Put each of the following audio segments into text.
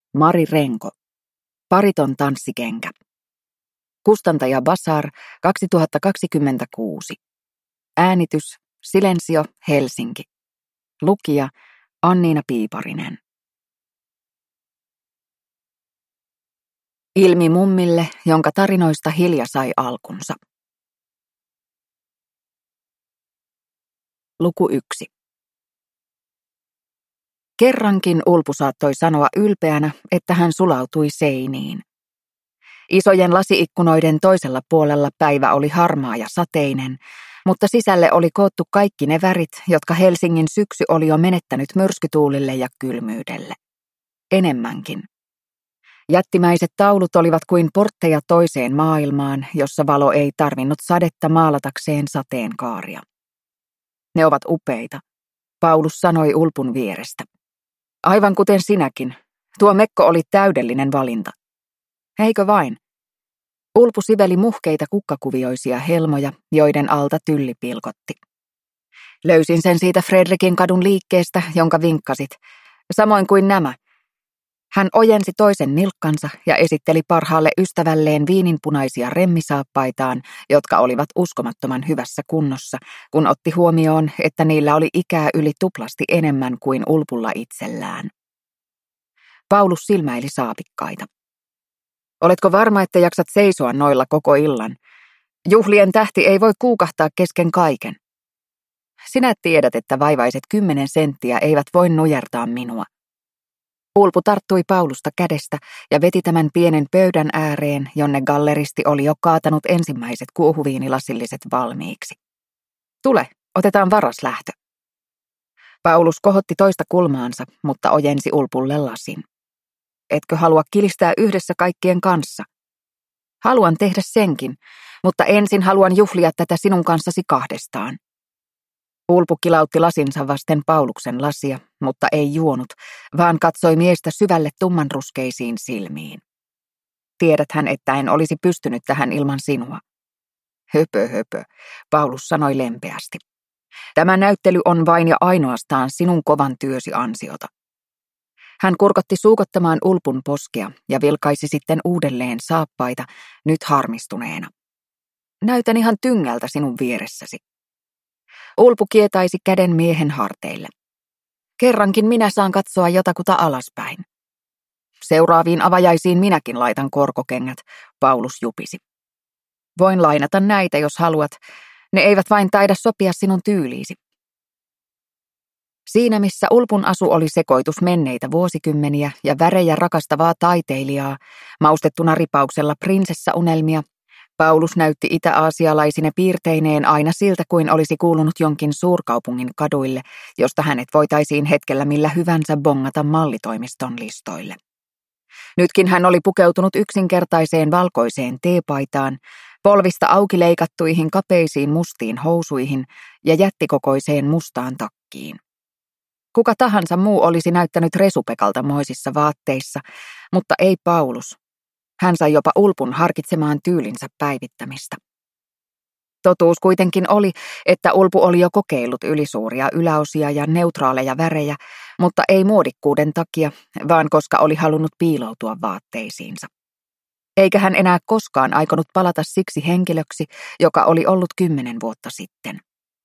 Mari Renko. Pariton tanssikenkä. Kustantaja Basar 2026. Äänitys Silensio Helsinki. Lukija Anniina Piiparinen. Ilmi mummille, jonka tarinoista Hilja sai alkunsa. Luku 1. Kerrankin Ulpu saattoi sanoa ylpeänä, että hän sulautui seiniin. Isojen lasiikkunoiden toisella puolella päivä oli harmaa ja sateinen, mutta sisälle oli koottu kaikki ne värit, jotka Helsingin syksy oli jo menettänyt myrskytuulille ja kylmyydelle. Enemmänkin. Jättimäiset taulut olivat kuin portteja toiseen maailmaan, jossa valo ei tarvinnut sadetta maalatakseen sateenkaaria. Ne ovat upeita, Paulus sanoi Ulpun vierestä. Aivan kuten sinäkin, tuo mekko oli täydellinen valinta. Eikö vain? Ulpu siveli muhkeita kukkakuvioisia helmoja, joiden alta tylli pilkotti. Löysin sen siitä Fredrikin kadun liikkeestä, jonka vinkkasit, samoin kuin nämä. Hän ojensi toisen nilkkansa ja esitteli parhaalle ystävälleen viininpunaisia remmisaappaitaan, jotka olivat uskomattoman hyvässä kunnossa, kun otti huomioon, että niillä oli ikää yli tuplasti enemmän kuin Ulpulla itsellään. Paulus silmäili saapikkaita. Oletko varma, että jaksat seisoa noilla koko illan? Juhlien tähti ei voi kuukahtaa kesken kaiken. Sinä tiedät, että vaivaiset 10 senttiä eivät voi nujertaa minua. Ulpu tarttui Paulusta kädestä ja veti tämän pienen pöydän ääreen, jonne galleristi oli jo kaatanut ensimmäiset kuohuviinilasilliset valmiiksi. Tule, otetaan varas lähtö. Paulus kohotti toista kulmaansa, mutta ojensi Ulpulle lasin. Etkö halua kilistää yhdessä kaikkien kanssa? Haluan tehdä senkin, mutta ensin haluan juhlia tätä sinun kanssasi kahdestaan. Ulpu kilautti lasinsa vasten Pauluksen lasia, mutta ei juonut, vaan katsoi miestä syvälle tummanruskeisiin silmiin. Tiedäthän, että en olisi pystynyt tähän ilman sinua. Höpö, Paulus sanoi lempeästi. Tämä näyttely on vain ja ainoastaan sinun kovan työsi ansiota. Hän kurkotti suukottamaan Ulpun poskea ja vilkaisi sitten uudelleen saappaita, nyt harmistuneena. Näytän ihan tyngältä sinun vieressäsi. Ulpu kietaisi käden miehen harteille. Kerrankin minä saan katsoa jotakuta alaspäin. Seuraaviin avajaisiin minäkin laitan korkokengät, Paulus jupisi. Voin lainata näitä, jos haluat. Ne eivät vain taida sopia sinun tyyliisi. Siinä missä Ulpun asu oli sekoitus menneitä vuosikymmeniä ja värejä rakastavaa taiteilijaa, maustettuna ripauksella prinsessaunelmia, Paulus näytti itä-aasialaisine piirteineen aina siltä kuin olisi kuulunut jonkin suurkaupungin kaduille, josta hänet voitaisiin hetkellä millä hyvänsä bongata mallitoimiston listoille. Nytkin hän oli pukeutunut yksinkertaiseen valkoiseen teepaitaan, polvista auki leikattuihin kapeisiin mustiin housuihin ja jättikokoiseen mustaan takkiin. Kuka tahansa muu olisi näyttänyt resupekalta moisissa vaatteissa, mutta ei Paulus. Hän sai jopa Ulpun harkitsemaan tyylinsä päivittämistä. Totuus kuitenkin oli, että Ulpu oli jo kokeillut ylisuuria yläosia ja neutraaleja värejä, mutta ei muodikkuuden takia, vaan koska oli halunnut piiloutua vaatteisiinsa. Eikä hän enää koskaan aikonut palata siksi henkilöksi, joka oli ollut 10 vuotta sitten.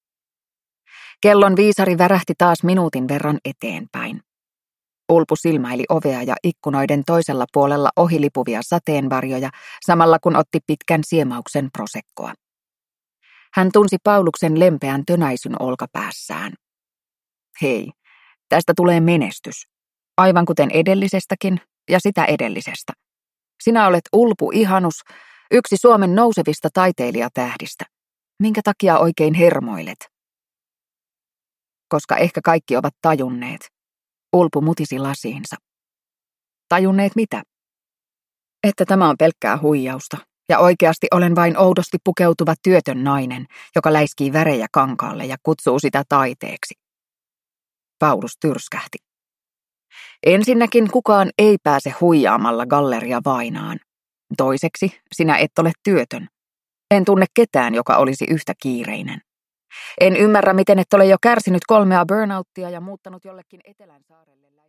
Kellon viisari värähti taas minuutin verran eteenpäin. Ulpu silmäili ovea ja ikkunoiden toisella puolella ohilipuvia sateenvarjoja, samalla kun otti pitkän siemauksen prosekkoa. Hän tunsi Pauluksen lempeän tönäisyn olkapäässään. Hei, tästä tulee menestys. Aivan kuten edellisestäkin ja sitä edellisestä. Sinä olet Ulpu Ihanus, yksi Suomen nousevista taiteilijatähdistä. Minkä takia oikein hermoilet? Koska ehkä kaikki ovat tajunneet. Ulpu mutisi lasiinsa. Tajunneet mitä? Että tämä on pelkkää huijausta, ja oikeasti olen vain oudosti pukeutuva työtön nainen, joka läiskii värejä kankaalle ja kutsuu sitä taiteeksi. Paulus tyrskähti. Ensinnäkin kukaan ei pääse huijaamalla galleria vainaan. Toiseksi sinä et ole työtön. En tunne ketään, joka olisi yhtä kiireinen. En ymmärrä, miten et ole jo kärsinyt 3 burnouttia ja muuttanut jollekin etelän saarelle.